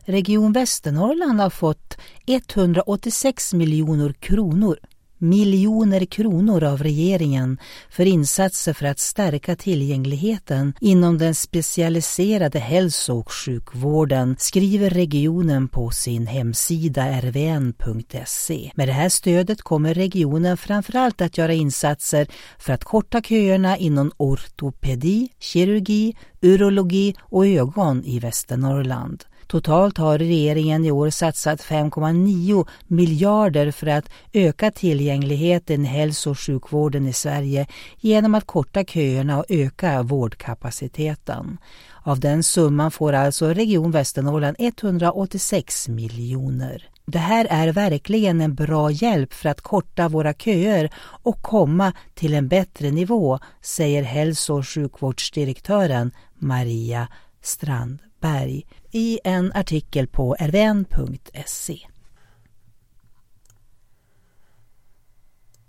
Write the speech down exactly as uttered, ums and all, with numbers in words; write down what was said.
Region Västernorrland har fått etthundraåttiosex miljoner kronor. miljoner kronor av regeringen för insatser för att stärka tillgängligheten inom den specialiserade hälso- och sjukvården, skriver regionen på sin hemsida r v n punkt se. Med det här stödet kommer regionen framförallt att göra insatser för att korta köerna inom ortopedi, kirurgi, urologi och ögon i Västernorrland. Totalt har regeringen i år satsat fem komma nio miljarder för att öka tillgängligheten i hälso- och sjukvården i Sverige genom att korta köerna och öka vårdkapaciteten. Av den summan får alltså Region Västernorrland etthundraåttiosex miljoner. Det här är verkligen en bra hjälp för att korta våra köer och komma till en bättre nivå, säger hälso- och sjukvårdsdirektören Maria Strandberg i en artikel på r v n punkt se.